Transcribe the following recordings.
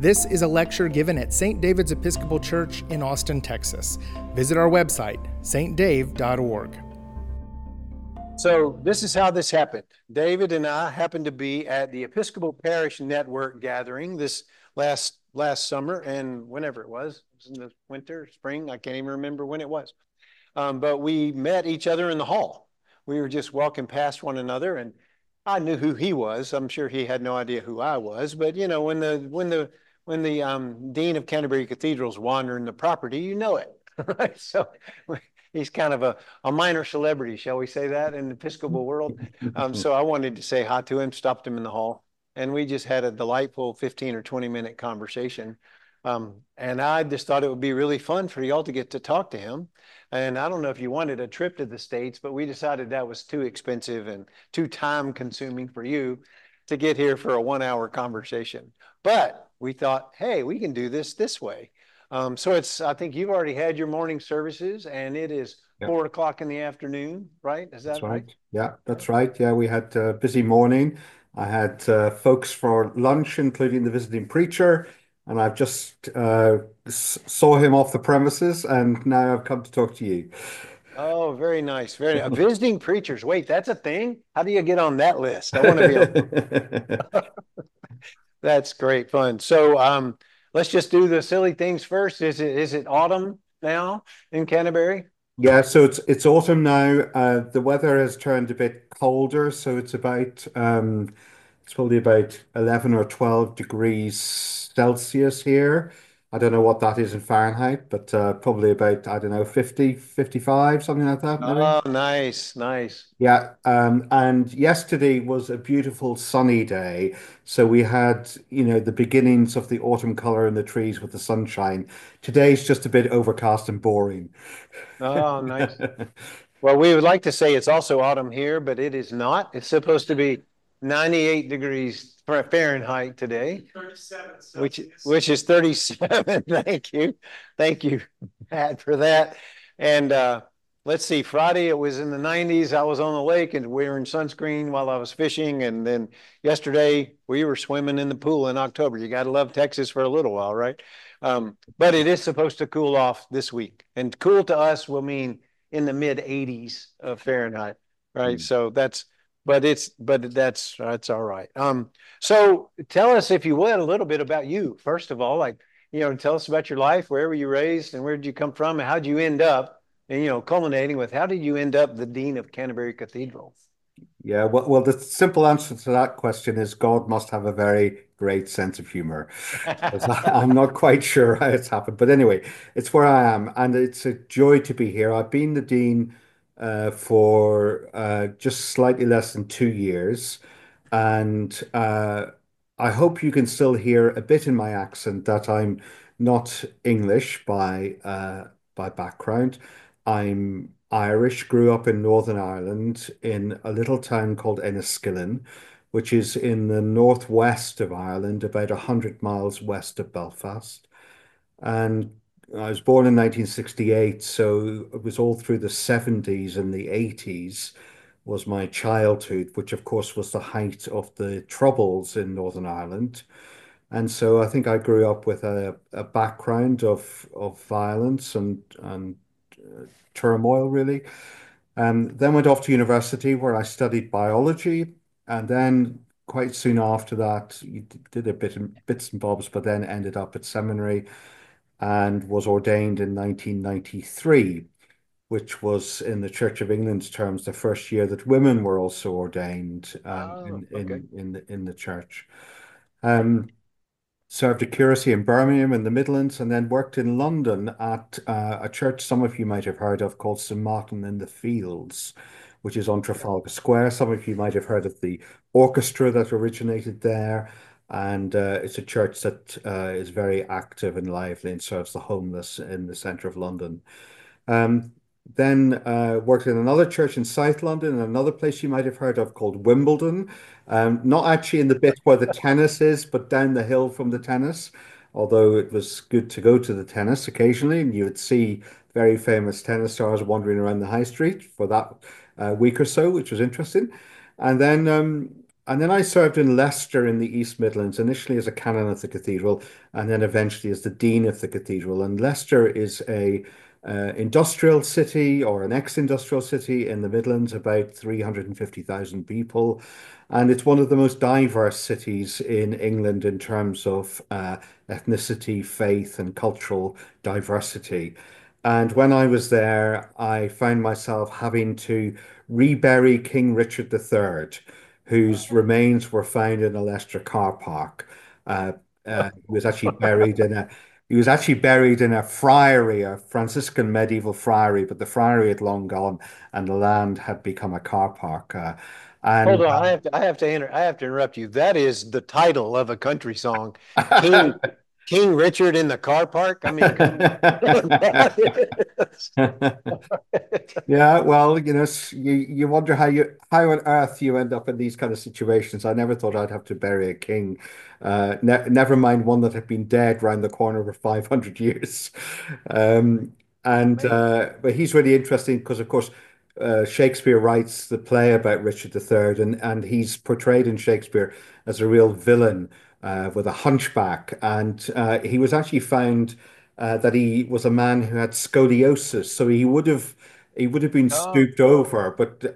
This is a lecture given at St. David's Episcopal Church in Austin, Texas. Visit our website, stdave.org. So this is how this happened. David and I happened to be at the Episcopal Parish Network gathering this last summer, and whenever it was in the winter, spring, I can't even remember when it was. But we met each other in the hall. We were just walking past one another, and I knew who he was. I'm sure he had no idea who I was. But you know, when the Dean of Canterbury Cathedral's wandering the property, you know it, right? So he's kind of a minor celebrity, shall we say that, in the Episcopal world. So I wanted to say hi to him, stopped him in the hall, and we just had a delightful 15 or 20-minute conversation. And I just thought it would be really fun for y'all to get to talk to him. And I don't know if you wanted a trip to the States, but we decided that was too expensive and too time consuming for you to get here for a 1 hour conversation. But we thought, hey, we can do this way. So I think you've already had your morning services, and it is 4 o'clock in the afternoon, right? Is that right? Yeah, that's right. Yeah, we had a busy morning. I had folks for lunch, including the visiting preacher, and I've just saw him off the premises, and now I've come to talk to you. Oh, very nice. Visiting preachers. Wait, that's a thing? How do you get on that list? I want to be on. That's great fun. So let's just do the silly things first. Is it autumn now in Canterbury? Yeah, so it's autumn now. The weather has turned a bit colder, so it's probably about 11 or 12 degrees Celsius here. I don't know what that is in Fahrenheit, but probably about, I don't know, 50, 55, something like that, maybe. Oh, nice. Yeah, and yesterday was a beautiful sunny day. So we had, the beginnings of the autumn color in the trees with the sunshine. Today's just a bit overcast and boring. Oh, nice. Well, we would like to say it's also autumn here, but it is not. It's supposed to be 98 degrees Fahrenheit today. 37 which is 37. Thank you, Pat, for that. And let's see, Friday it was in the 90s. I was on the lake and we were in sunscreen while I was fishing. And then yesterday we were swimming in the pool in October. You got to love Texas for a little while, right? But it is supposed to cool off this week. And cool to us will mean in the mid 80s of Fahrenheit, right? So that's all right. So tell us, if you would, a little bit about you. First of all, tell us about your life. Where were you raised, and where did you come from, and how did you end up, and culminating with how did you end up the Dean of Canterbury Cathedral? Yeah, well, the simple answer to that question is God must have a very great sense of humor. I'm not quite sure how it's happened, but anyway, it's where I am, and it's a joy to be here. I've been the dean for just slightly less than 2 years, and I hope you can still hear a bit in my accent that I'm not English by background. I'm Irish, grew up in Northern Ireland in a little town called Enniskillen, which is in the northwest of Ireland, about 100 miles west of Belfast. And I was born in 1968, so it was all through the 70s and the 80s was my childhood, which of course was the height of the Troubles in Northern Ireland. And so I think I grew up with a background of violence and turmoil, really. Then went off to university where I studied biology, and then quite soon after that, you did a bits and bobs, but then ended up at seminary and was ordained in 1993, which was in the Church of England's terms the first year that women were also ordained Okay. in the church. Served a curacy in Birmingham in the Midlands, and then worked in London at a church some of you might have heard of called St. Martin in the Fields, which is on Trafalgar Square. Some of you might have heard of the orchestra that originated there. And it's a church that is very active and lively and serves the homeless in the centre of London. Then worked in another church in South London and another place you might have heard of called Wimbledon. Not actually in the bit where the tennis is, but down the hill from the tennis. Although it was good to go to the tennis occasionally, and you would see very famous tennis stars wandering around the high street for that week or so, which was interesting. And then and then I served in Leicester in the East Midlands, initially as a canon of the cathedral, and then eventually as the dean of the cathedral. And Leicester is a industrial city or an ex-industrial city in the Midlands, about 350,000 people. And it's one of the most diverse cities in England in terms of ethnicity, faith, and cultural diversity. And when I was there, I found myself having to rebury King Richard III, whose remains were found in a Leicester car park. Uh, he was actually buried in a friary, a Franciscan medieval friary, but the friary had long gone, and the land had become a car park. Hold And on, I have to interrupt you. That is the title of a country song. King King Richard in the car park. I mean, come on. Yeah, well, you wonder how on earth you end up in these kind of situations. I never thought I'd have to bury a king. Never mind one that had been dead round the corner for 500 years. Um, and Amazing. but he's really interesting because, of course, Shakespeare writes the play about Richard III, and he's portrayed in Shakespeare as a real villain with a hunchback. And he was actually found that he was a man who had scoliosis, so he would have been Oh, stooped over, but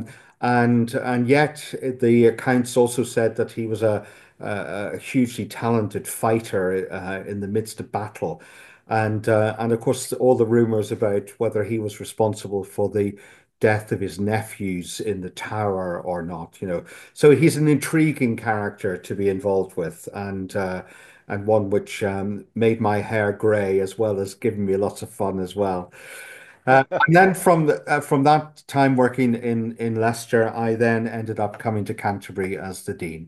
and yet the accounts also said that he was a hugely talented fighter in the midst of battle, and of course all the rumors about whether he was responsible for the death of his nephews in the tower or not, So he's an intriguing character to be involved with, and one which made my hair grey as well as giving me lots of fun as well. And then from that time working in Leicester, I then ended up coming to Canterbury as the dean.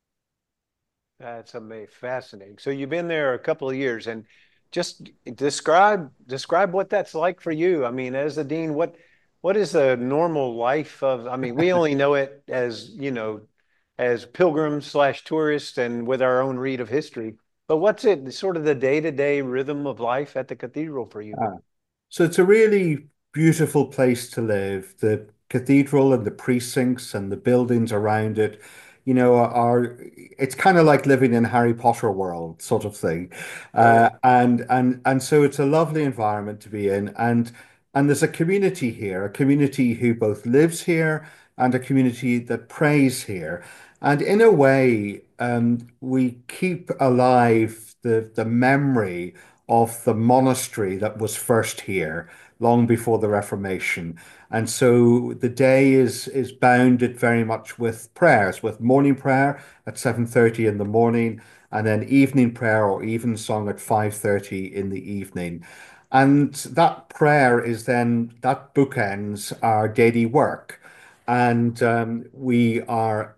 that's amazing, fascinating. So you've been there a couple of years, and just describe what that's like for you. I mean, as the dean, what is the normal life of? I mean, we only know it as, as pilgrims slash tourists and with our own read of history. But what's it sort of the day-to-day rhythm of life at the cathedral for you? So it's a really beautiful place to live. The cathedral and the precincts and the buildings around it, are it's kind of like living in Harry Potter world sort of thing. Oh yeah. And so it's a lovely environment to be in. And there's a community here, a community who both lives here and a community that prays here. And in a way, we keep alive the memory of the monastery that was first here long before the Reformation. And so the day is bounded very much with prayers, with morning prayer at 7:30 in the morning, and then evening prayer or evensong at 5:30 in the evening. And that prayer is then that bookends our daily work. And we are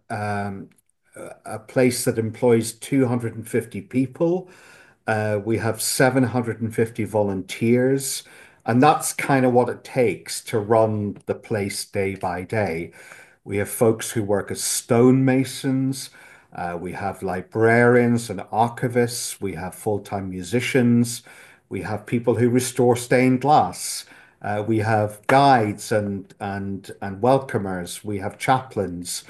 a place that employs 250 people. We have 750 volunteers, and that's kind of what it takes to run the place day by day. We have folks who work as stonemasons. We have librarians and archivists. We have full-time musicians. We have people who restore stained glass. We have guides and welcomers. We have chaplains.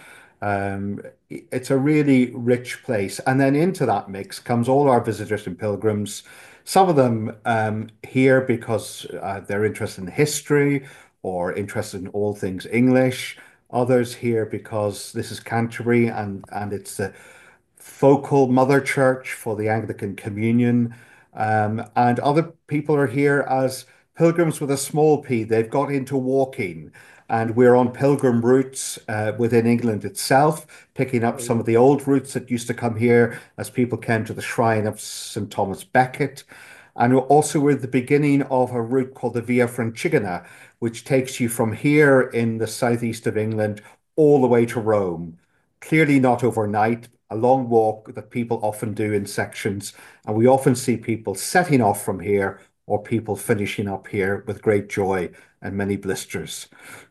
It's a really rich place. And then into that mix comes all our visitors and pilgrims. Some of them here because they're interested in history or interested in all things English. Others here because this is Canterbury and it's the focal mother church for the Anglican Communion. And other people are here as pilgrims with a small p. They've got into walking, and we're on pilgrim routes within England itself, picking up some of the old routes that used to come here as people came to the shrine of St. Thomas Becket. And also, we're at the beginning of a route called the Via Francigena, which takes you from here in the southeast of England all the way to Rome. Clearly not overnight, a long walk that people often do in sections. And we often see people setting off from here or people finishing up here with great joy and many blisters.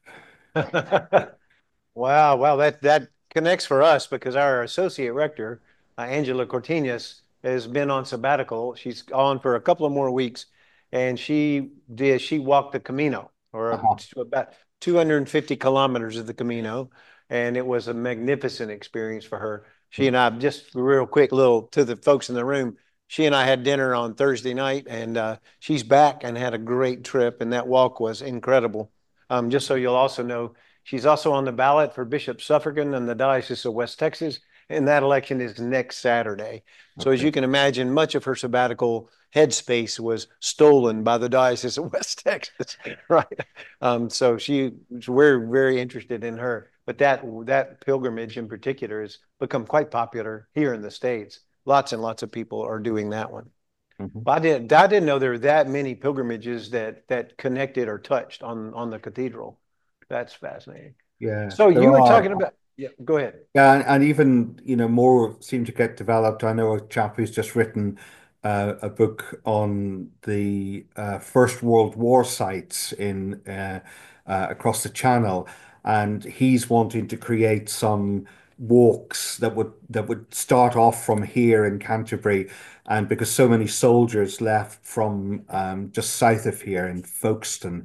Wow, wow, that connects for us because our associate rector, Angela Cortinas, has been on sabbatical. She's on for a couple of more weeks, and she walked the Camino, or Uh-huh. about 250 kilometers of the Camino, and it was a magnificent experience for her. She and I, just real quick, little to the folks in the room, she and I had dinner on Thursday night, and she's back and had a great trip, and that walk was incredible. Just so you'll also know, she's also on the ballot for Bishop Suffragan in the Diocese of West Texas, and that election is next Saturday. So as Okay. you can imagine, much of her sabbatical headspace was stolen by the Diocese of West Texas, right? So we're very interested in her. But that pilgrimage in particular has become quite popular here in the States. Lots and lots of people are doing that one. Mhm. But I didn't know there were that many pilgrimages that connected or touched on the cathedral. That's fascinating. Yeah, So there you were are. talking about, yeah, go ahead. Yeah, and even, more seem to get developed. I know a chap who's just written a book on the First World War sites in across the Channel, and he's wanting to create some walks that would start off from here in Canterbury, and because so many soldiers left from just south of here in Folkestone,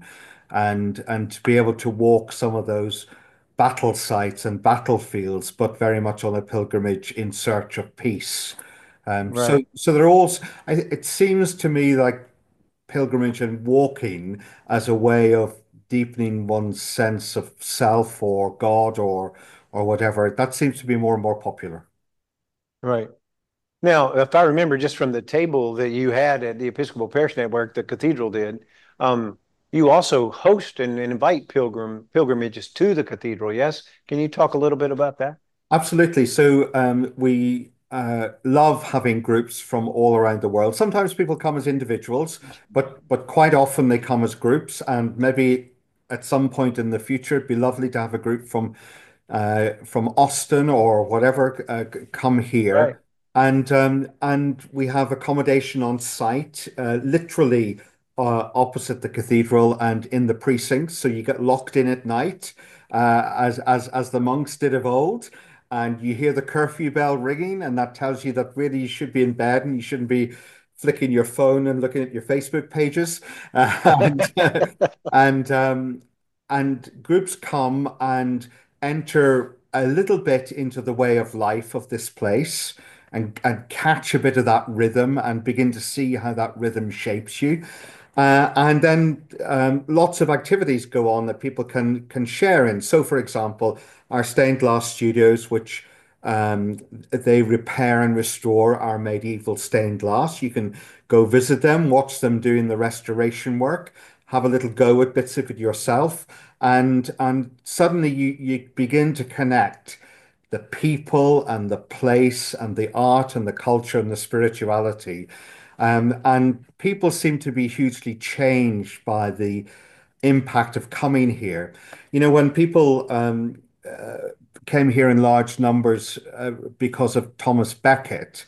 and to be able to walk some of those battle sites and battlefields, but very much on a pilgrimage in search of peace. So, Right. so they're all. It seems to me like pilgrimage and walking as a way of deepening one's sense of self or God or whatever. That seems to be more and more popular. Right. Now, if I remember just from the table that you had at the Episcopal Parish Network, the cathedral did, you also host and invite pilgrimages to the cathedral, yes? Can you talk a little bit about that? Absolutely. So we love having groups from all around the world. Sometimes people come as individuals, but quite often they come as groups. And maybe at some point in the future, it'd be lovely to have a group from Austin or whatever come Right. here, and we have accommodation on site, literally opposite the cathedral and in the precincts. So you get locked in at night, as the monks did of old. And you hear the curfew bell ringing, and that tells you that really you should be in bed and you shouldn't be flicking your phone and looking at your Facebook pages. And and and groups come and enter a little bit into the way of life of this place and catch a bit of that rhythm and begin to see how that rhythm shapes you. And then lots of activities go on that people can share in. So, for example, our stained glass studios, which they repair and restore our medieval stained glass. You can go visit them, watch them doing the restoration work, have a little go at bits of it yourself, and suddenly you begin to connect the people and the place and the art and the culture and the spirituality. And people seem to be hugely changed by the impact of coming here. When people came here in large numbers because of Thomas Becket,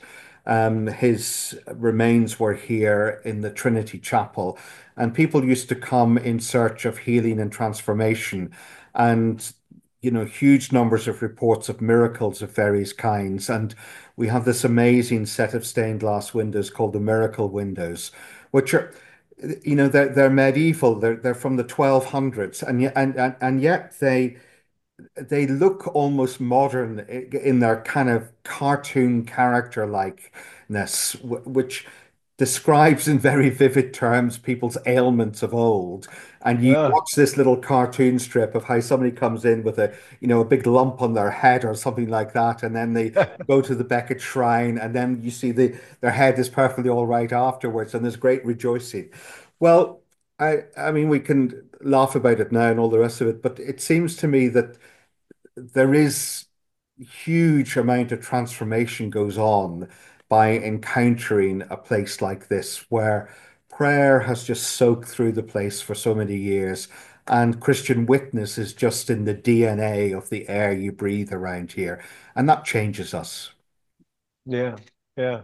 his remains were here in the Trinity Chapel, and people used to come in search of healing and transformation. And huge numbers of reports of miracles of various kinds. And we have this amazing set of stained glass windows called the Miracle Windows, which are, they're medieval. They're from the 1200s, and yet they look almost modern in their kind of cartoon character likeness, which describes in very vivid terms people's ailments of old. And you Yeah. watch this little cartoon strip of how somebody comes in with a big lump on their head or something like that, and then they go to the Becket Shrine, and then you see their head is perfectly all right afterwards, and there's great rejoicing. Well, I mean, we can laugh about it now and all the rest of it, but it seems to me that there is huge amount of transformation goes on by encountering a place like this where prayer has just soaked through the place for so many years, and Christian witness is just in the DNA of the air you breathe around here, and that changes us. Yeah. Yeah.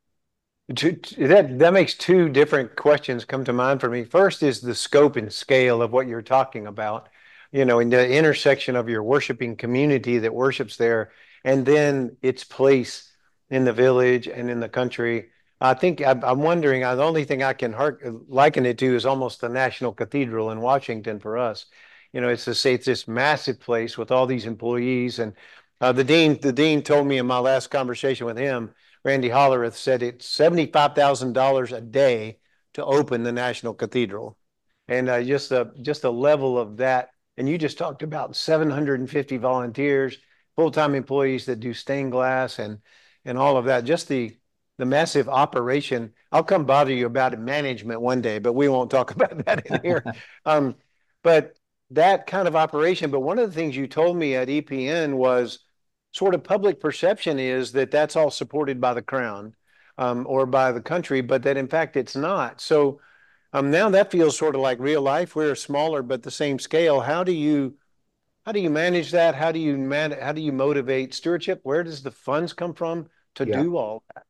That makes two different questions come to mind for me. First is the scope and scale of what you're talking about, in the intersection of your worshiping community that worships there, and then its place in the village and in the country. I think I'm wondering, the only thing I can liken it to is almost the National Cathedral in Washington for us. it's to say it's this massive place with all these employees. And the dean told me in my last conversation with him, Randy Hollerith, said it's $75,000 a day to open the National Cathedral. And just the level of that. And you just talked about 750 volunteers, full-time employees that do stained glass and all of that. Just the massive operation. I'll come bother you about management one day, but we won't talk about that in here. But that kind of operation. But one of the things you told me at EPN was sort of public perception is that that's all supported by the crown or by the country, but that in fact it's not. So now that feels sort of like real life. We're smaller, but the same scale. How do you manage that? How do you motivate stewardship? Where does the funds come from to Yeah. do all that?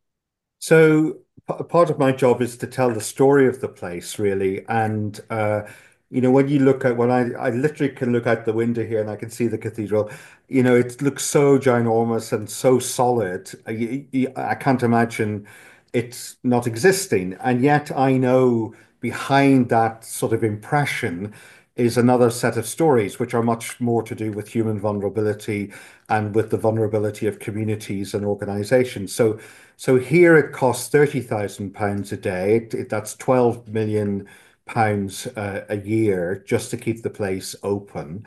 So part of my job is to tell the story of the place, really. And when you look at when I literally can look out the window here and I can see the cathedral. It looks so ginormous and so solid. I can't imagine it's not existing. And yet I know behind that sort of impression is another set of stories, which are much more to do with human vulnerability and with the vulnerability of communities and organizations. So here it costs £30,000 a day. That's £12 million a year just to keep the place open.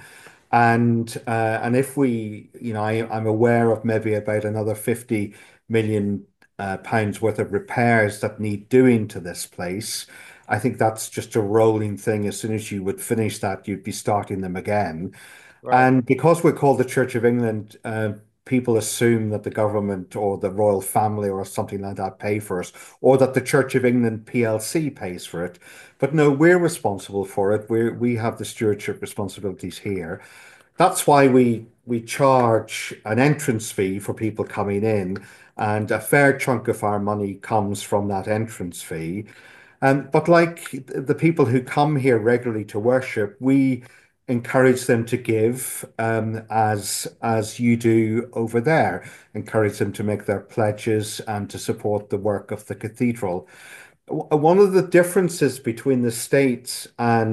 And if I'm aware of maybe about another 50 million pounds worth of repairs that need doing to this place. I think that's just a rolling thing. As soon as you would finish that, you'd be starting them again. Right. And because we're called the Church of England, people assume that the government or the royal family or something like that pay for it, or that the Church of England PLC pays for it. But no, we're responsible for it. We have the stewardship responsibilities here. That's why we charge an entrance fee for people coming in, and a fair chunk of our money comes from that entrance fee. But like the people who come here regularly to worship, we encourage them to give as you do over there. Encourage them to make their pledges and to support the work of the cathedral. One of the differences between the States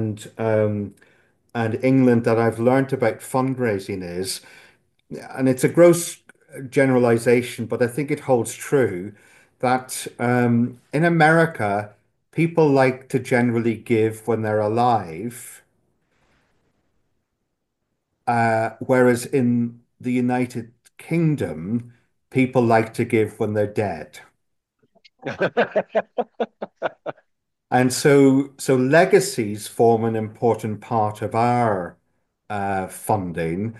and England that I've learned about fundraising is, and it's a gross generalization, but I think it holds true, that in America, people like to generally give when they're alive, whereas in the United Kingdom, people like to give when they're dead. And so legacies form an important part of our funding,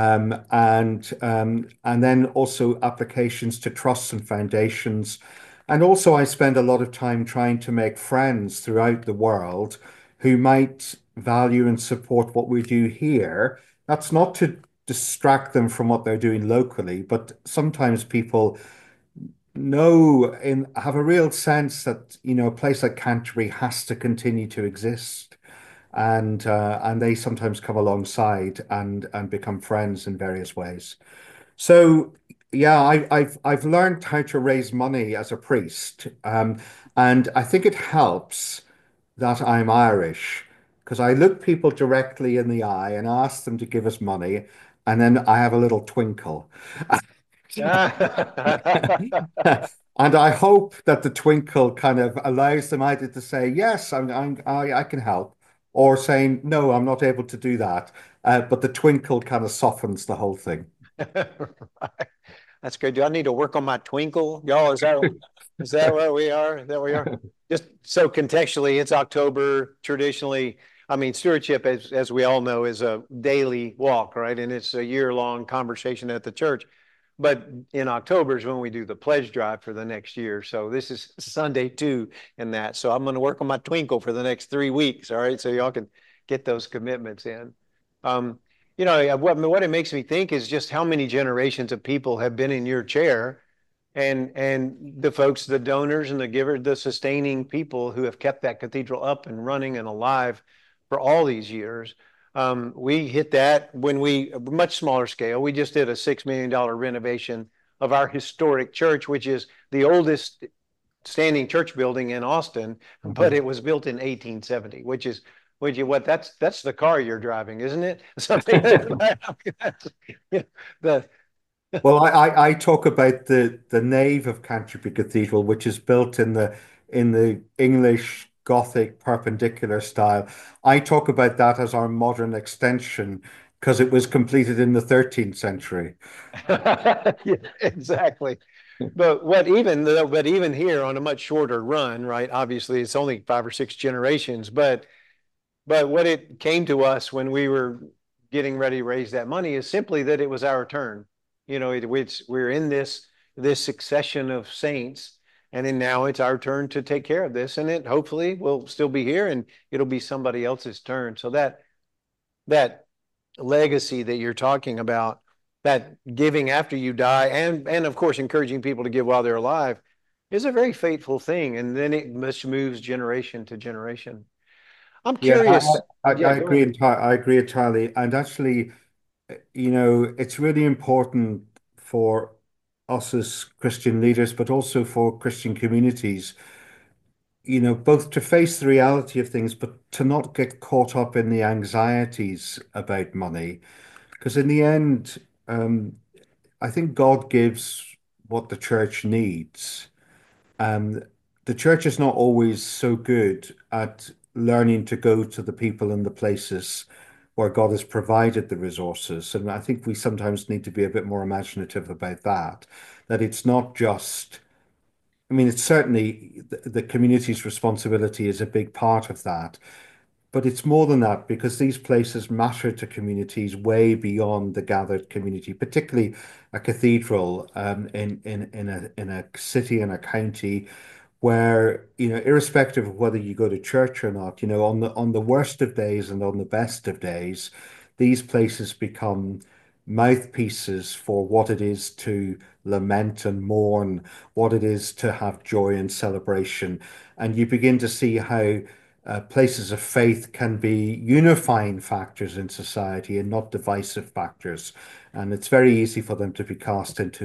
and then also applications to trusts and foundations. And also, I spend a lot of time trying to make friends throughout the world who might value and support what we do here. That's not to distract them from what they're doing locally, but sometimes people have a real sense that a place like Canterbury has to continue to exist, and they sometimes come alongside and become friends in various ways. So yeah, I've learned how to raise money as a priest, and I think it helps that I'm Irish because I look people directly in the eye and ask them to give us money, and then I have a little twinkle. And I hope that the twinkle kind of allows them either to say, yes, I can help, or saying, no, I'm not able to do that. But the twinkle kind of softens the whole thing. Right. That's good. Do I need to work on my twinkle? Y'all, is that where we are? Is that where we are? Just so contextually, it's October. Traditionally, I mean, stewardship, as we all know, is a daily walk, right? And it's a year-long conversation at the church. But in October is when we do the pledge drive for the next year. So this is Sunday 2 in that. So I'm going to work on my twinkle for the next 3 weeks. All right. So y'all can get those commitments in. What it makes me think is just how many generations of people have been in your chair, and the folks, the donors and the givers, the sustaining people who have kept that cathedral up and running and alive for all these years. We hit that when much smaller scale. We just did a $6 million renovation of our historic church, which is the oldest standing church building in Austin, but it was built in 1870, which is would you what? That's the car you're driving, isn't it? Something yeah, the Well, I talk about the nave of Canterbury Cathedral, which is built in the English Gothic Perpendicular style. I talk about that as our modern extension because it was completed in the 13th century. yeah, exactly. But even here on a much shorter run, right? Obviously, it's only 5 or 6 generations, but what it came to us when we were getting ready to raise that money is simply that it was our turn. We're in this succession of saints, and then now it's our turn to take care of this, and it hopefully will still be here, and it'll be somebody else's turn. So that legacy that you're talking about, that giving after you die, and of course encouraging people to give while they're alive, is a very faithful thing, and then it just moves generation to generation. I'm Yeah, curious. Yeah, I go agree ahead. entirely. I agree entirely. And actually, it's really important for us as Christian leaders, but also for Christian communities, both to face the reality of things, but to not get caught up in the anxieties about money. Because in the end, I think God gives what the church needs. Um, the church is not always so good at learning to go to the people and the places where God has provided the resources. And I think we sometimes need to be a bit more imaginative about that, that it's not just, I mean, it's certainly the community's responsibility is a big part of that. But it's more than that because these places matter to communities way beyond the gathered community, particularly a cathedral in a city and a county where, irrespective of whether you go to church or not, on the worst of days and on the best of days, these places become mouthpieces for what it is to lament and mourn, what it is to have joy and celebration. And you begin to see how places of faith can be unifying factors in society and not divisive factors. And it's very easy for them to be cast into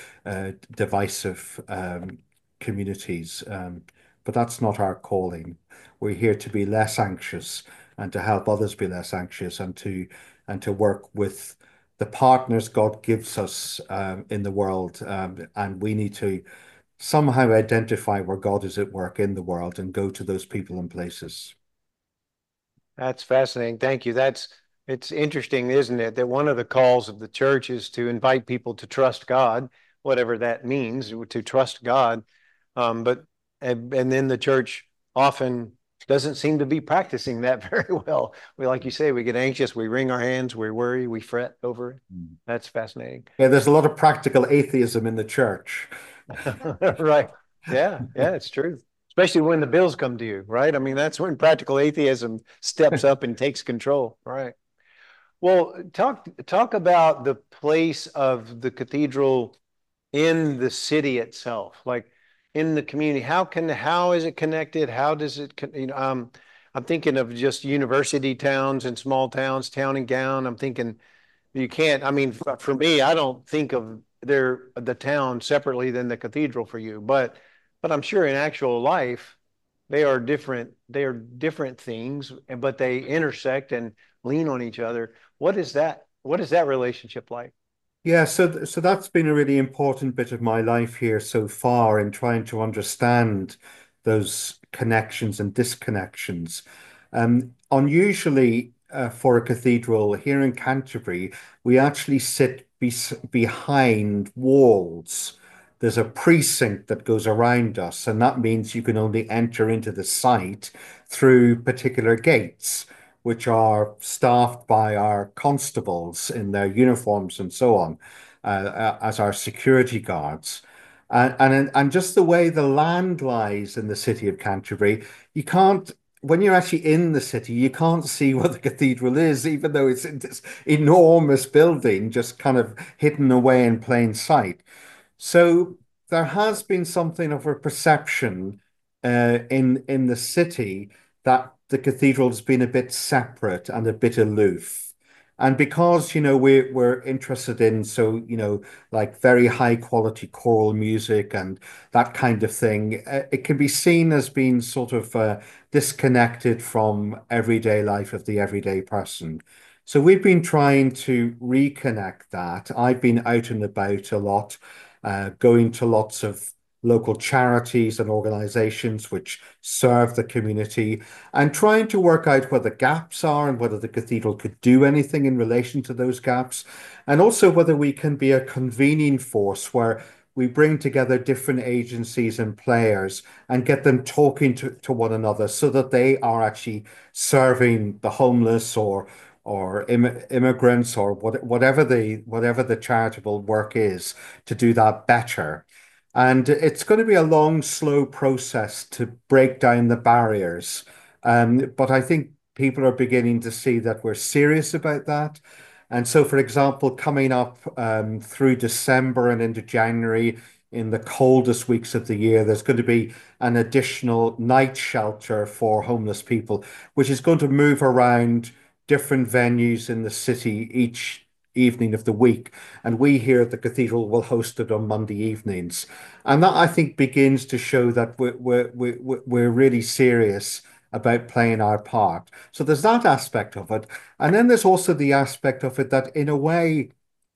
divisive communities. But that's not our calling. We're here to be less anxious and to help others be less anxious and to work with the partners God gives us in the world. And we need to somehow identify where God is at work in the world and go to those people and places. That's fascinating. Thank you. It's interesting, isn't it, that one of the calls of the church is to invite people to trust God, whatever that means, to trust God. But and then the church often doesn't seem to be practicing that very well. Like you say, we get anxious, we wring our hands, we worry, we fret over it. Mm. That's fascinating. Yeah, there's a lot of practical atheism in the church. Right. Yeah, yeah, it's true. Especially when the bills come due, right? I mean, that's when practical atheism steps up and takes control, right? Well, talk about the place of the cathedral in the city itself, like in the community. How is it connected? How does it, I'm thinking of just university towns and small towns, town and gown. I'm thinking you can't, I mean, for me, I don't think of the town separately than the cathedral for you, but I'm sure in actual life they are different things, but they intersect and lean on each other. What is that relationship like? Yeah, so that's been a really important bit of my life here so far in trying to understand those connections and disconnections. Unusually, for a cathedral here in Canterbury, we actually sit behind walls. There's a precinct that goes around us, and that means you can only enter into the site through particular gates, which are staffed by our constables in their uniforms and so on, as our security guards. And just the way the land lies in the city of Canterbury, you can't, when you're actually in the city, you can't see where the cathedral is, even though it's in this enormous building, just kind of hidden away in plain sight. So there has been something of a perception in the city that the cathedral has been a bit separate and a bit aloof. And because, we're interested in, so, like very high quality choral music and that kind of thing, it can be seen as being sort of disconnected from everyday life of the everyday person. So we've been trying to reconnect that. I've been out and about a lot, going to lots of local charities and organizations which serve the community and trying to work out where the gaps are and whether the cathedral could do anything in relation to those gaps, and also whether we can be a convening force where we bring together different agencies and players and get them talking to one another so that they are actually serving the homeless or immigrants or whatever the charitable work is to do that better. And it's going to be a long, slow process to break down the barriers. But I think people are beginning to see that we're serious about that. And so, for example, coming up through December and into January, in the coldest weeks of the year, there's going to be an additional night shelter for homeless people, which is going to move around different venues in the city each evening of the week. And we here at the cathedral will host it on Monday evenings. And that, I think, begins to show that we're really serious about playing our part. So there's that aspect of it. And then there's also the aspect of it that, in a way,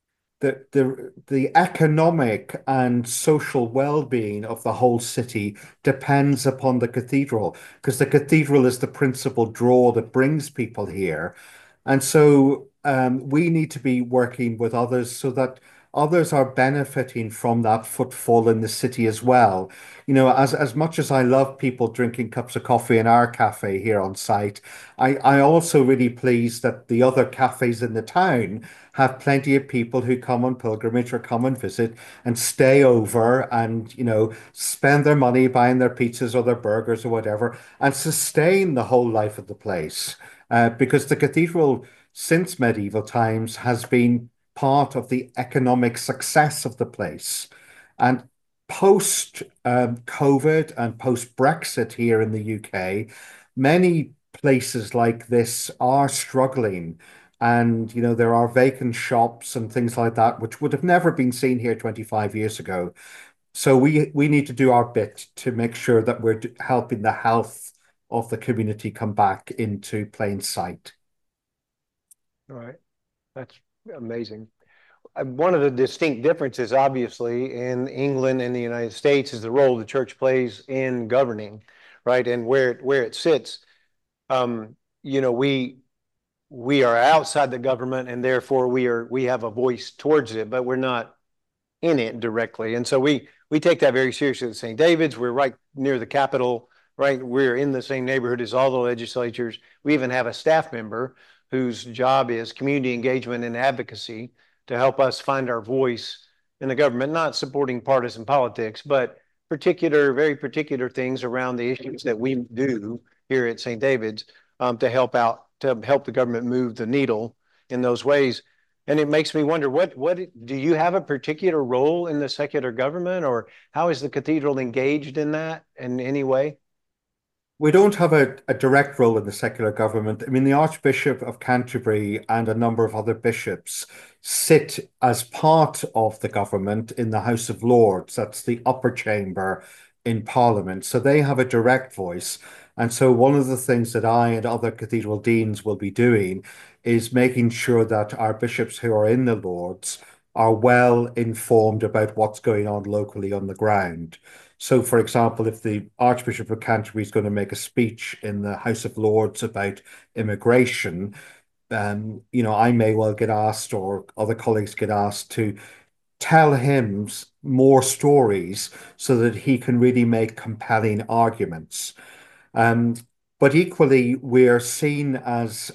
the economic and social well-being of the whole city depends upon the cathedral, because the cathedral is the principal draw that brings people here. And so we need to be working with others so that others are benefiting from that footfall in the city as well. As much as I love people drinking cups of coffee in our cafe here on site, I also really pleased that the other cafes in the town have plenty of people who come on pilgrimage or come and visit and stay over and, spend their money buying their pizzas or their burgers or whatever and sustain the whole life of the place. Because the cathedral, since medieval times, has been part of the economic success of the place. And post COVID and post Brexit here in the UK, many places like this are struggling. And, there are vacant shops and things like that, which would have never been seen here 25 years ago. So we need to do our bit to make sure that we're helping the health of the community come back into plain sight. All right. That's amazing. One of the distinct differences, obviously, in England and the United States is the role the church plays in governing, right? And where it sits. We are outside the government, and therefore we have a voice towards it, but we're not in it directly. And so we take that very seriously at St. David's. We're right near the Capitol, right? We're in the same neighborhood as all the legislatures. We even have a staff member whose job is community engagement and advocacy to help us find our voice in the government, not supporting partisan politics, but very particular things around the issues that we do here at St. David's to help the government move the needle in those ways. And it makes me wonder, what do you have a particular role in the secular government, or how is the cathedral engaged in that in any way? We don't have a direct role in the secular government. I mean, the Archbishop of Canterbury and a number of other bishops sit as part of the government in the House of Lords. That's the upper chamber in Parliament. So they have a direct voice. And so one of the things that I and other cathedral deans will be doing is making sure that our bishops who are in the Lords are well informed about what's going on locally on the ground. So, for example, if the Archbishop of Canterbury is going to make a speech in the House of Lords about immigration, I may well get asked, or other colleagues get asked, to tell him more stories so that he can really make compelling arguments. Um, but equally, we're seen as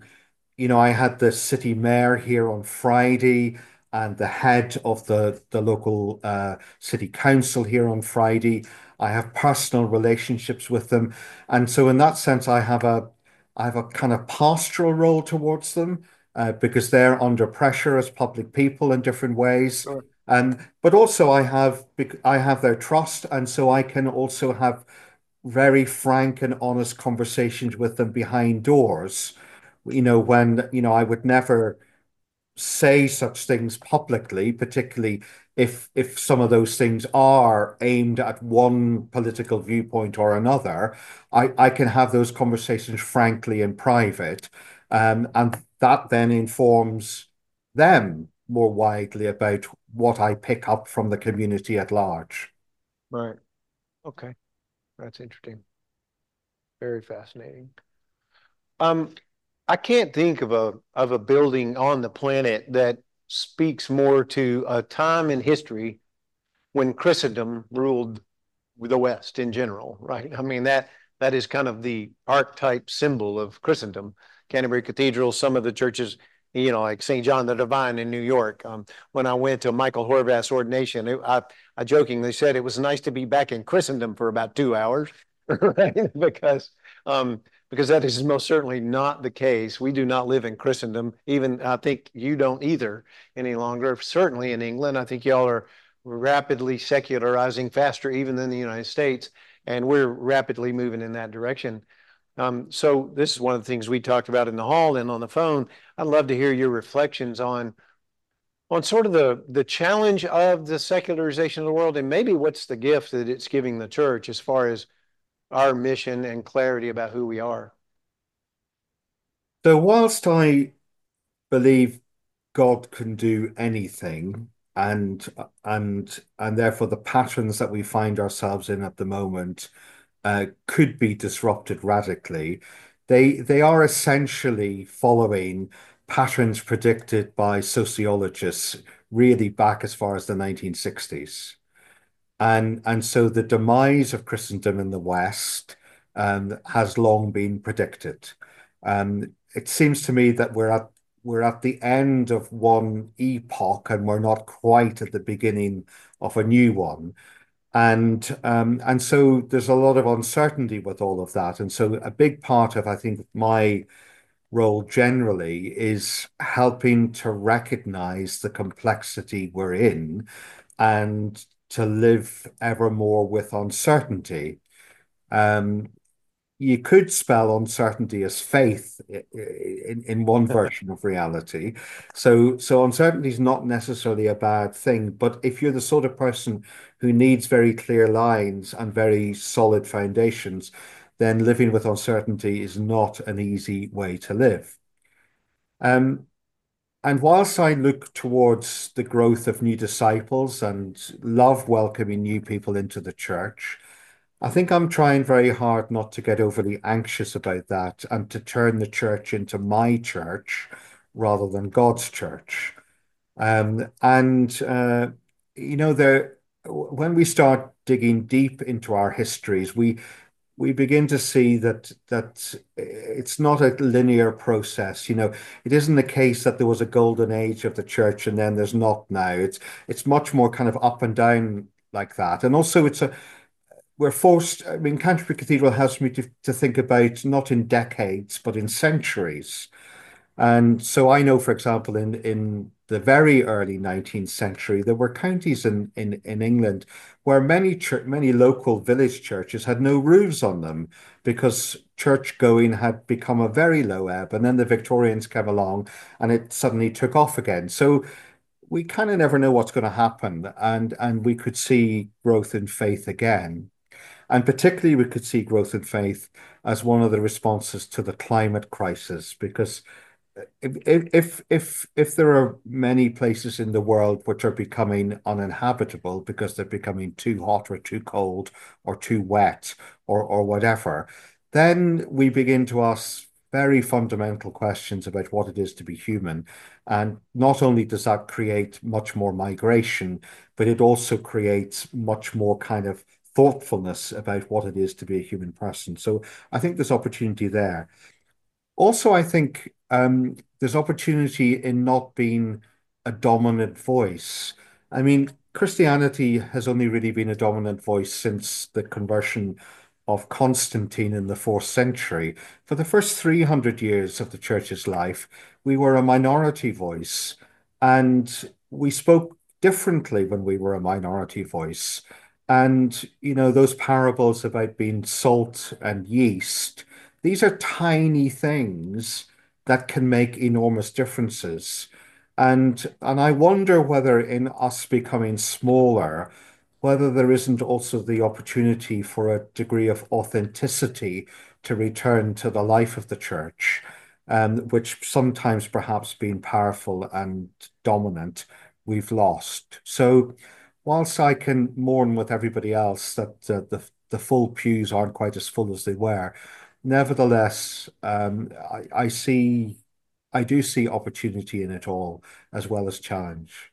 I had the city mayor here on Friday and the head of the local city council here on Friday. I have personal relationships with them, and so in that sense, I have a kind of pastoral role towards them because they're under pressure as public people in different ways. Sure. But also I have their trust, and so I can also have very frank and honest conversations with them behind doors when, I would never say such things publicly, particularly if some of those things are aimed at one political viewpoint or another. I can have those conversations frankly in private, and that then informs them more widely about what I pick up from the community at large. Right. Okay. That's interesting. Very fascinating. Um, I can't think of a building on the planet that speaks more to a time in history when Christendom ruled the West in general, right? I mean that is kind of the archetype symbol of Christendom. Canterbury Cathedral, some of the churches, like St. John the Divine in New York. When I went to Michael Horvath's ordination, I jokingly said it was nice to be back in Christendom for about 2 hours, right? Because that is most certainly not the case. We do not live in Christendom. Even I think you don't either any longer. Certainly in England, I think y'all are rapidly secularizing faster even than the United States, and we're rapidly moving in that direction. So this is one of the things we talked about in the hall and on the phone. I'd love to hear your reflections on sort of the challenge of the secularization of the world, and maybe what's the gift that it's giving the church as far as our mission and clarity about who we are. So whilst I believe God can do anything, and therefore the patterns that we find ourselves in at the moment could be disrupted radically. They are essentially following patterns predicted by sociologists really back as far as the 1960s. And so the demise of Christendom in the West has long been predicted. It seems to me that we're at the end of one epoch and we're not quite at the beginning of a new one. And so there's a lot of uncertainty with all of that. And so a big part of, I think, my role generally is helping to recognize the complexity we're in and to live ever more with uncertainty. Um, you could spell uncertainty as faith in one version of reality. So uncertainty is not necessarily a bad thing, but if you're the sort of person who needs very clear lines and very solid foundations, then living with uncertainty is not an easy way to live. Um, and whilst I look towards the growth of new disciples and love welcoming new people into the church, I think I'm trying very hard not to get overly anxious about that and to turn the church into my church rather than God's church. And there when we start digging deep into our histories, we begin to see that it's not a linear process. It isn't the case that there was a golden age of the church and then there's not now. It's much more kind of up and down like that. And also we're forced, I mean, Canterbury Cathedral helps me to think about not in decades, but in centuries. And so I know, for example, in the very early 19th century, there were counties in England where many local village churches had no roofs on them because church going had become a very low ebb. And then the Victorians came along and it suddenly took off again. So we kind of never know what's going to happen. And we could see growth in faith again. And particularly, we could see growth in faith as one of the responses to the climate crisis, because if there are many places in the world which are becoming uninhabitable because they're becoming too hot or too cold or too wet or whatever, then we begin to ask very fundamental questions about what it is to be human. And not only does that create much more migration, but it also creates much more kind of thoughtfulness about what it is to be a human person. So I think there's opportunity there. Also, I think there's opportunity in not being a dominant voice. I mean, Christianity has only really been a dominant voice since the conversion of Constantine in the fourth century. For the first 300 years of the church's life, we were a minority voice, and we spoke differently when we were a minority voice. And, those parables about being salt and yeast, these are tiny things, that can make enormous differences. And I wonder whether in us becoming smaller, whether there isn't also the opportunity for a degree of authenticity to return to the life of the church, which sometimes perhaps being powerful and dominant, we've lost. So whilst I can mourn with everybody else that the full pews aren't quite as full as they were, nevertheless, I do see opportunity in it all as well as challenge.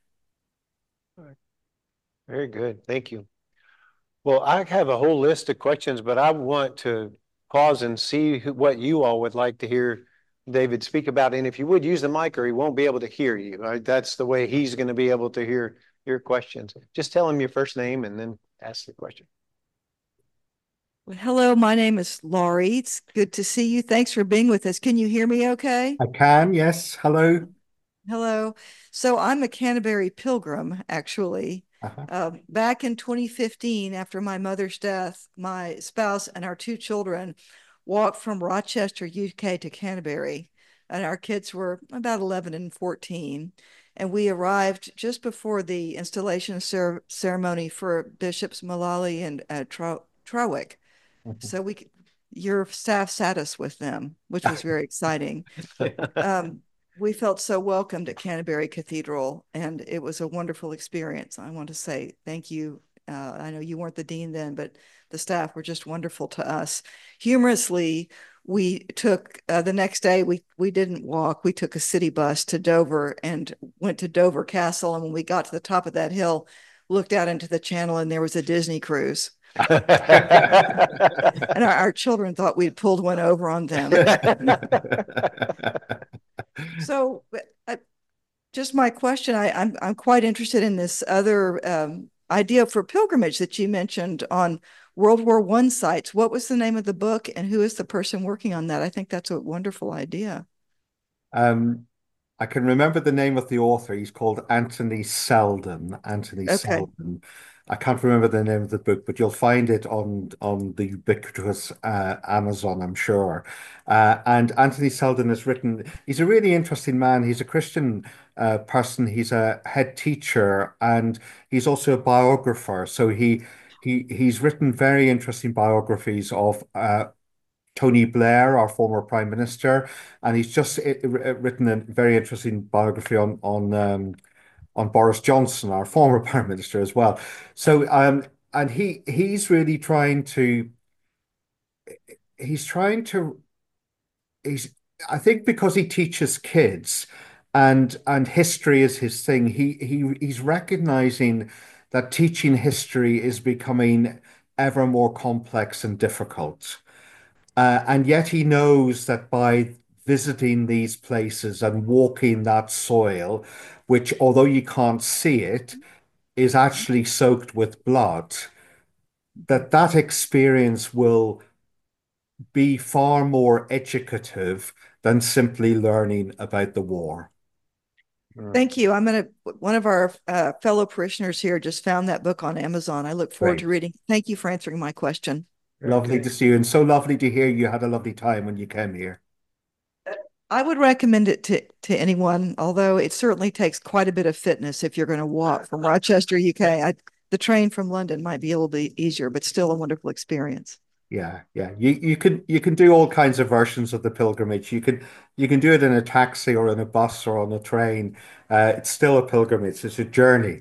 Very good. Thank you. Well, I have a whole list of questions, but I want to pause and see what you all would like to hear David speak about. And if you would use the mic, or he won't be able to hear you. Right? That's the way he's going to be able to hear your questions. Just tell him your first name and then ask the question. Well, hello, my name is Laurie. It's good to see you. Thanks for being with us. Can you hear me okay? I can, yes. Hello. Hello. So I'm a Canterbury pilgrim, actually. Back in 2015, after my mother's death, my spouse and our two children walked from Rochester, UK to Canterbury, and our kids were about 11 and 14. And we arrived just before the installation ceremony for Bishops Mullally and Trawick. So your staff sat us with them, which was very exciting. We felt so welcomed at Canterbury Cathedral, and it was a wonderful experience. I want to say thank you. I know you weren't the dean then, but the staff were just wonderful to us. Humorously, we took the next day, we didn't walk, we took a city bus to Dover and went to Dover Castle. And when we got to the top of that hill, looked out into the channel, and there was a Disney cruise. And our children thought we'd pulled one over on them. So just my question, I'm quite interested in this other idea for pilgrimage that you mentioned on World War I sites. What was the name of the book, and who is the person working on that? I think that's a wonderful idea. I can remember the name of the author. He's called Anthony Selden. Anthony Okay. Selden. I can't remember the name of the book, but you'll find it on the ubiquitous Amazon, I'm sure. And Anthony Selden has written. He's a really interesting man. He's a Christian person. He's a head teacher, and he's also a biographer. So he's written very interesting biographies of Tony Blair, our former Prime Minister, and he's just written a very interesting biography on Boris Johnson, our former Prime Minister as well. So and he's really trying to he's I think because he teaches kids and history is his thing, he's recognizing that teaching history is becoming ever more complex and difficult. And yet he knows that by visiting these places and walking that soil, which, although you can't see it, is actually soaked with blood, that experience will be far more educative than simply learning about the war. Thank you. One of our fellow parishioners here just found that book on Amazon. I look forward to reading. Thank you for answering my question. Lovely to see you, and so lovely to hear you had a lovely time when you came here. I would recommend it to anyone, although it certainly takes quite a bit of fitness if you're going to walk from Rochester, UK. The train from London might be a little bit easier, but still a wonderful experience. Yeah. You can do all kinds of versions of the pilgrimage. You can do it in a taxi or in a bus or on a train. It's still a pilgrimage. It's a journey.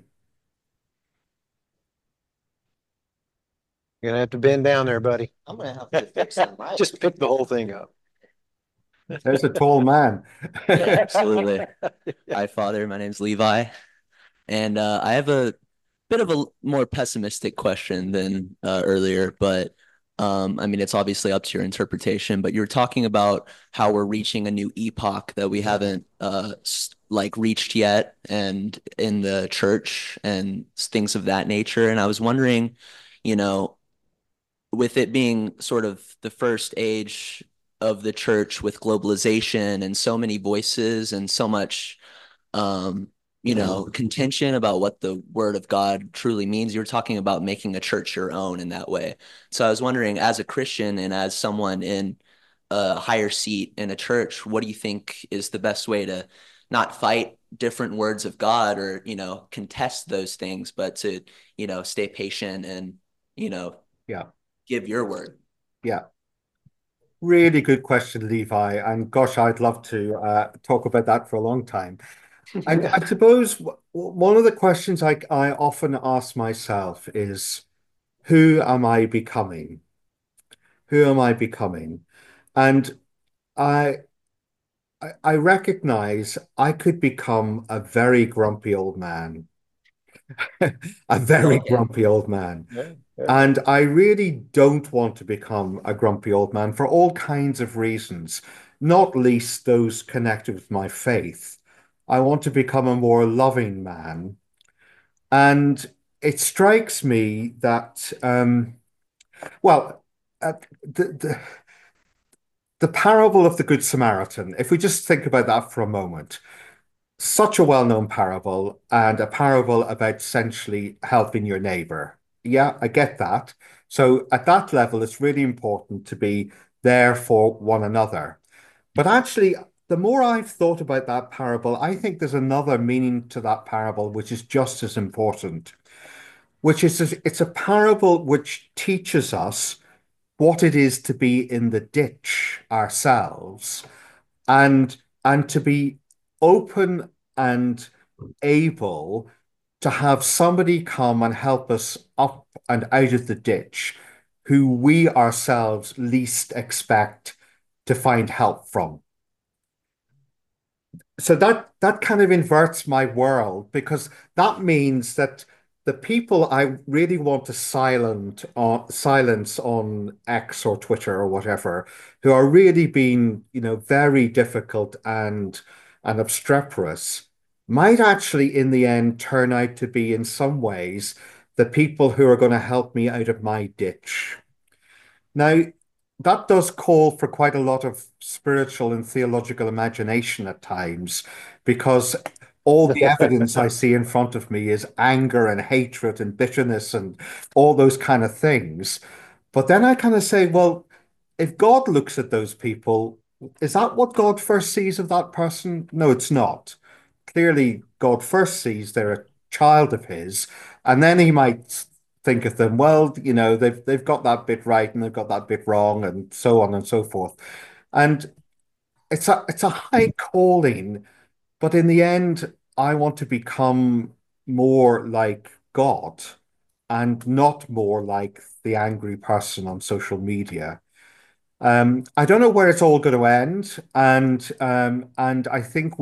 You're gonna have to bend down there, buddy. I'm gonna have to fix that mic. Just pick the whole thing up. There's a tall man. Yeah, absolutely. Hi, Father. My name's Levi, and I have a bit of a more pessimistic question than earlier, but I mean, it's obviously up to your interpretation. But you're talking about how we're reaching a new epoch that we haven't like reached yet, and in the church and things of that nature. And I was wondering, you know, with it being sort of the first age of the church with globalization and so many voices and so much contention about what the word of God truly means. You're talking about making a church your own in that way. So I was wondering, as a Christian and as someone in a higher seat in a church, what do you think is the best way to not fight different words of God or, contest those things, but to, stay patient and, you know, Yeah. give your word? Yeah. Really good question, Levi. And gosh, I'd love to talk about that for a long time. I suppose one of the questions I often ask myself is, who am I becoming? Who am I becoming? And I I recognize I could become a very grumpy old man, a very Okay. grumpy old man. Yeah, yeah. And I really don't want to become a grumpy old man for all kinds of reasons, not least those connected with my faith. I want to become a more loving man. And it strikes me that, well, uh, the, the, the parable of the Good Samaritan, if we just think about that for a moment, such a well-known parable and a parable about essentially helping your neighbor. Yeah, I get that. So at that level, it's really important to be there for one another. But actually, the more I've thought about that parable, I think there's another meaning to that parable, which is just as important, which is it's a parable which teaches us what it is to be in the ditch ourselves and to be open and able to have somebody come and help us up and out of the ditch who we ourselves least expect to find help from. So that kind of inverts my world because that means that the people I really want to silence on X or Twitter or whatever, who are really being, very difficult and obstreperous, might actually in the end turn out to be in some ways the people who are going to help me out of my ditch. Now, that does call for quite a lot of spiritual and theological imagination at times, because all the evidence I see in front of me is anger and hatred and bitterness and all those kind of things. But then I kind of say, well, if God looks at those people, is that what God first sees of that person? No, it's not. Clearly, God first sees they're a child of his, and then he might think of them, well, they've got that bit right and they've got that bit wrong, and so on and so forth. And it's a high calling, but in the end, I want to become more like God and not more like the angry person on social media. I don't know where it's all going to end, and I think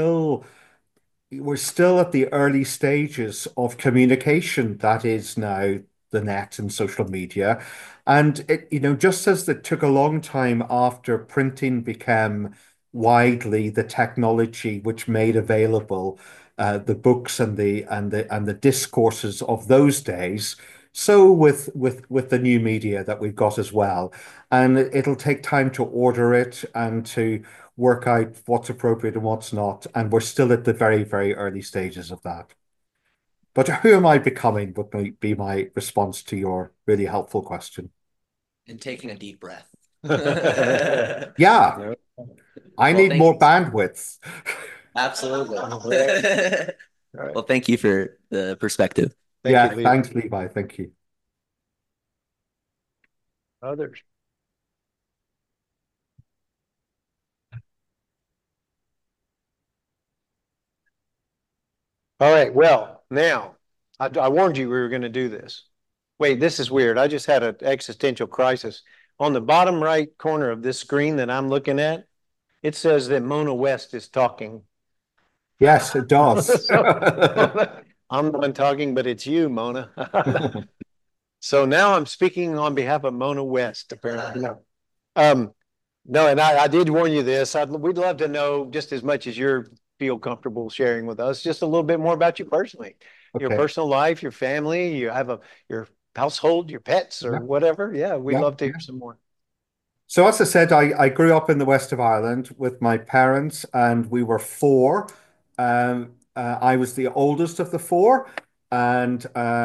we're still at the early stages of communication that is now the net and social media. And just as it took a long time after printing became widely the technology which made available the books and the discourses of those days, so with the new media that we've got as well. And it'll take time to order it and to work out what's appropriate and what's not. And we're still at the very, very early stages of that. But who am I becoming would be my response to your really helpful question. And taking a deep breath. Yeah, I Well, need thank more you. bandwidth. Absolutely. All right. Well, thank you for the perspective. Thank you, Yeah, Levi. thanks, Levi. Thank you. Others. All right. Well, now I warned you we were going to do this. Wait, this is weird. I just had an existential crisis. On the bottom right corner of this screen that I'm looking at, it says that Mona West is talking. Yes, it does. So I'm the one talking, but it's you, Mona. So now I'm speaking on behalf of Mona West, apparently. No. No, and I did warn you this. We'd love to know just as much as you feel comfortable sharing with us, just a little bit more about you personally, your Okay. personal life, your family, you have your household, your pets, or Yeah, whatever. Yeah, we'd yeah, love to yeah. hear some more. So as I said, I grew up in the west of Ireland with my parents, and we were four. I was the oldest of the four,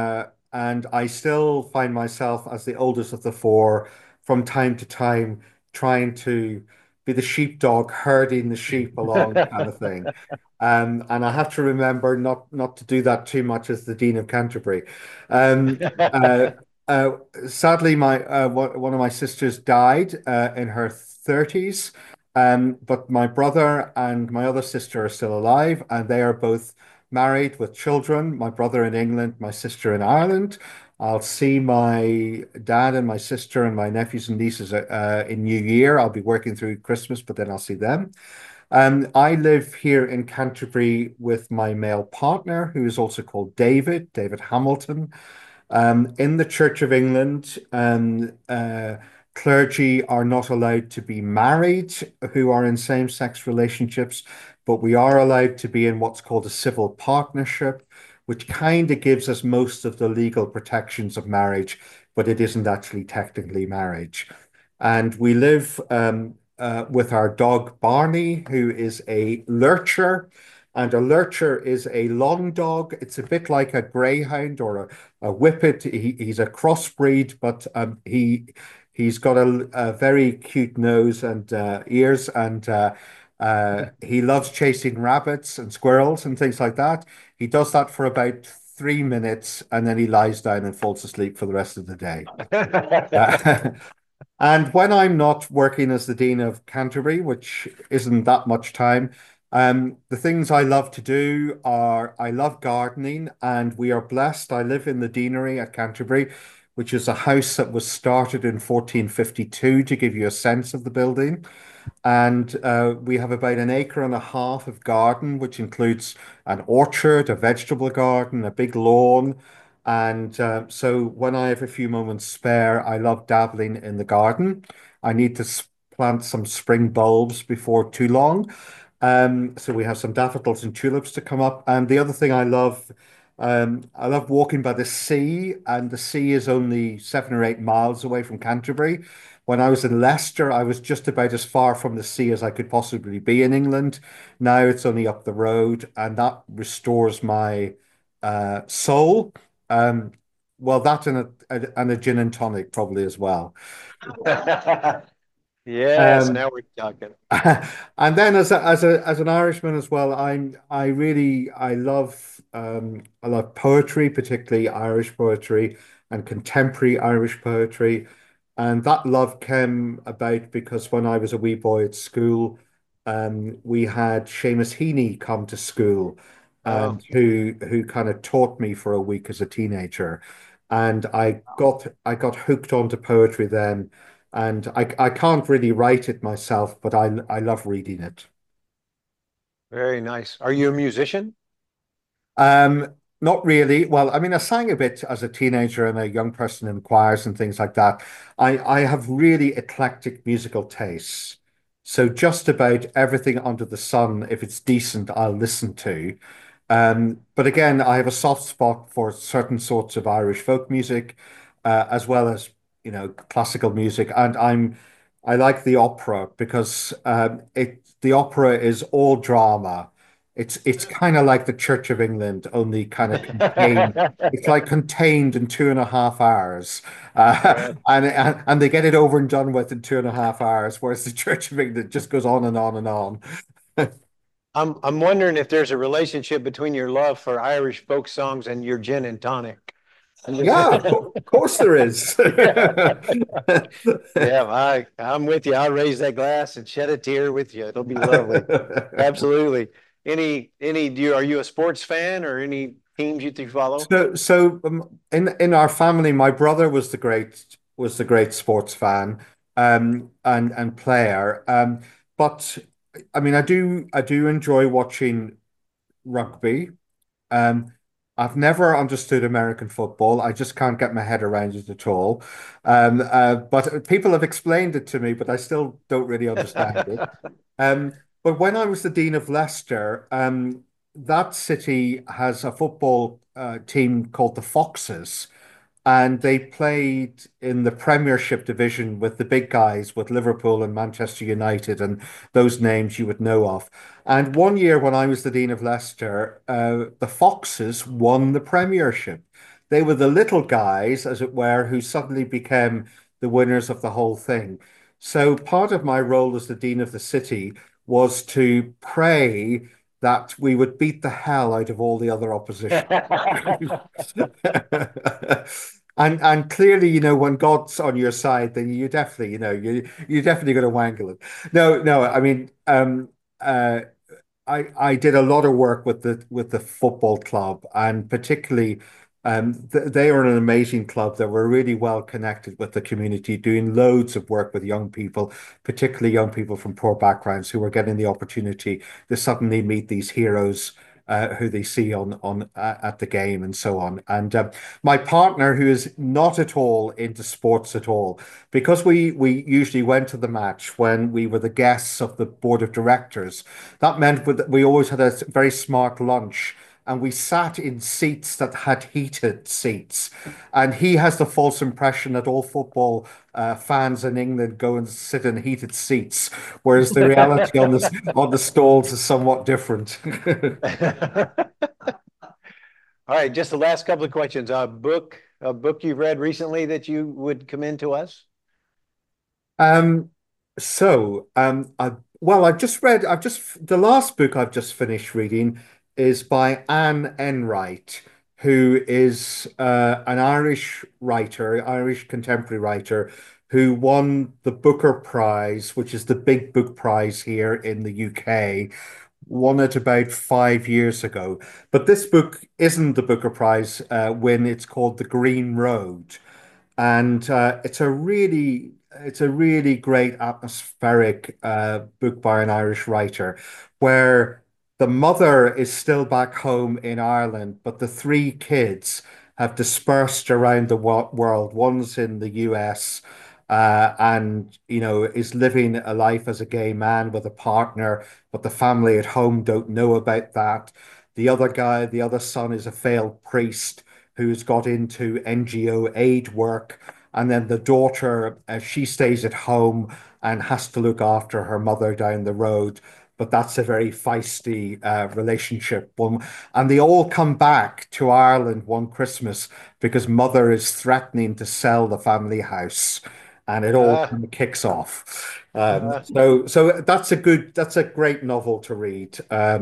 and I still find myself as the oldest of the four from time to time trying to be the sheepdog herding the sheep along kind of thing. And I have to remember not to do that too much as the Dean of Canterbury. Um, uh, uh, Sadly, my one of my sisters died in her 30s, but my brother and my other sister are still alive, and they are both married with children. My brother in England, my sister in Ireland. I'll see my dad and my sister and my nephews and nieces in New Year. I'll be working through Christmas, but then I'll see them. I live here in Canterbury with my male partner, who is also called David Hamilton. In the Church of England, clergy are not allowed to be married who are in same-sex relationships, but we are allowed to be in what's called a civil partnership, which kind of gives us most of the legal protections of marriage, but it isn't actually technically marriage. And we live with our dog Barney, who is a lurcher. And a lurcher is a long dog. It's a bit like a greyhound or a whippet. He's a crossbreed, but he's got a very cute nose and ears, and he loves chasing rabbits and squirrels and things like that. He does that for about 3 minutes, and then he lies down and falls asleep for the rest of the day. And when I'm not working as the Dean of Canterbury, which isn't that much time, the things I love to do are I love gardening, and we are blessed. I live in the Deanery at Canterbury, which is a house that was started in 1452 to give you a sense of the building. And we have about an acre and a half of garden, which includes an orchard, a vegetable garden, a big lawn. And so when I have a few moments spare, I love dabbling in the garden. I need to plant some spring bulbs before too long. So we have some daffodils and tulips to come up. And the other thing I love walking by the sea, and the sea is only 7 or 8 miles away from Canterbury. When I was in Leicester, I was just about as far from the sea as I could possibly be in England. Now it's only up the road, and that restores my soul. Um, well, that and a gin and tonic probably as well. Yes, Um, now we're talking. and then as an Irishman as well, I love poetry, particularly Irish poetry and contemporary Irish poetry. And that love came about because when I was a wee boy at school, we had Seamus Heaney come to school, Oh, and who kind of taught me for a week as a teenager. And I got hooked onto poetry then, and I can't really write it myself, but I love reading it. very nice. Are you a musician? Not really. Well, I mean, I sang a bit as a teenager and a young person in choirs and things like that. I have really eclectic musical tastes. So just about everything under the sun, if it's decent, I'll listen to. But again, I have a soft spot for certain sorts of Irish folk music, as well as, classical music. And I like the opera because the opera is all drama. It's kind of like the Church of England, only kind of contained. It's like contained in 2.5 hours, Yeah. and they get it over and done with in 2.5 hours, whereas the Church of England just goes on and on and on. I'm wondering if there's a relationship between your love for Irish folk songs and your gin and tonic. Yeah, of course there is. Yeah, I'm with you. I'll raise that glass and shed a tear with you. It'll be lovely. Absolutely. Are you a sports fan or any teams you follow? In our family, my brother was the great sports fan, and player. But I mean, I do enjoy watching rugby. Um, I've never understood American football. I just can't get my head around it at all. But people have explained it to me, but I still don't really understand it. Um, but when I was the Dean of Leicester, that city has a football team called the Foxes, and they played in the Premiership division with the big guys, with Liverpool and Manchester United and those names you would know of. And one year when I was the Dean of Leicester, the Foxes won the Premiership. They were the little guys, as it were, who suddenly became the winners of the whole thing. So part of my role as the dean of the city was to pray that we would beat the hell out of all the other opposition. And clearly, when God's on your side, then you definitely, you're definitely going to wangle it. No, I mean, I did a lot of work with the football club, and particularly they are an amazing club that were really well connected with the community, doing loads of work with young people, particularly young people from poor backgrounds who were getting the opportunity to suddenly meet these heroes who they see on at the game and so on. And my partner, who is not at all into sports at all, because we usually went to the match when we were the guests of the board of directors, that meant that we always had a very smart lunch. And we sat in seats that had heated seats. And he has the false impression that all football fans in England go and sit in heated seats, whereas the reality on the stalls is somewhat different. All right, just the last couple of questions. A book you've read recently that you would commend to us? I've the last book I've just finished reading is by Anne Enright, who is an Irish writer, Irish contemporary writer, who won the Booker Prize, which is the big book prize here in the UK, won it about 5 years ago. But this book isn't the Booker Prize win. It's called The Green Road. And it's a really great atmospheric book by an Irish writer, where the mother is still back home in Ireland, but the three kids have dispersed around the world. One's in the US, and is living a life as a gay man with a partner, but the family at home don't know about that. The other son, is a failed priest who's got into NGO aid work. And then the daughter, she stays at home and has to look after her mother down the road. But that's a very feisty relationship. And they all come back to Ireland one Christmas because mother is threatening to sell the family house. And it all kind of kicks off. So that's a great novel to read,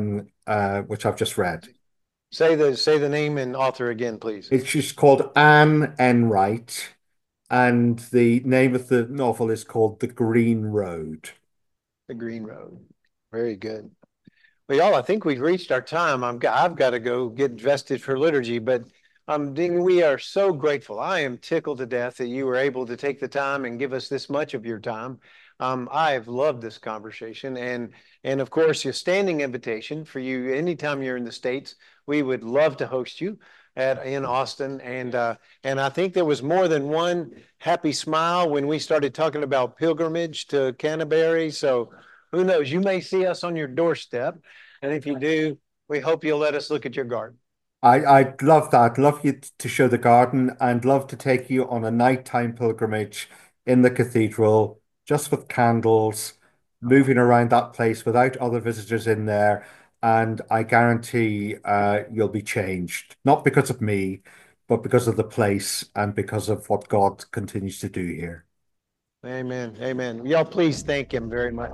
which I've just read. Say the name and author again, please. It's just called Anne Enright, and the name of the novel is called The Green Road. The Green Road. Very good. Well, y'all, I think we've reached our time. I've got to go get vested for liturgy, but Dean, we are so grateful. I am tickled to death that you were able to take the time and give us this much of your time. I have loved this conversation, and of course, your standing invitation for you anytime you're in the States. We would love to host you in Austin, and I think there was more than one happy smile when we started talking about pilgrimage to Canterbury. So who knows? You may see us on your doorstep, and if you do, we hope you'll let us look at your garden. I'd love that. Love you to show the garden, and love to take you on a nighttime pilgrimage in the cathedral, just with candles, moving around that place without other visitors in there. And I guarantee you'll be changed, not because of me, but because of the place and because of what God continues to do here. Amen. Amen. Y'all, please thank him very much.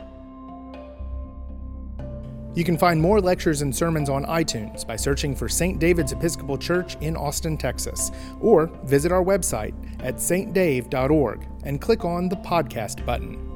You can find more lectures and sermons on iTunes by searching for St. David's Episcopal Church in Austin, Texas, or visit our website at stdave.org and click on the podcast button.